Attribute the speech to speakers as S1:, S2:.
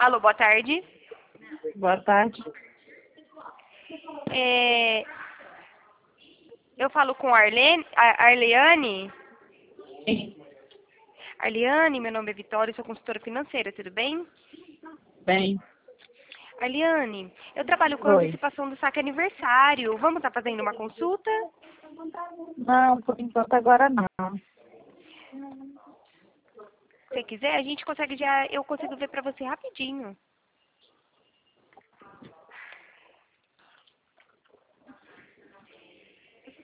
S1: Alô, boa tarde.
S2: Boa tarde.
S1: Eu falo com a Arleane.
S2: Sim.
S1: Arleane, meu nome é Vitória, eu sou consultora financeira, tudo bem?
S2: Bem.
S1: Arleane, eu trabalho com
S2: Oi.
S1: antecipação do saque aniversário. Vamos estar fazendo uma consulta?
S2: Não, por enquanto agora não.
S1: Se quiser, a gente consegue eu consigo ver pra você rapidinho.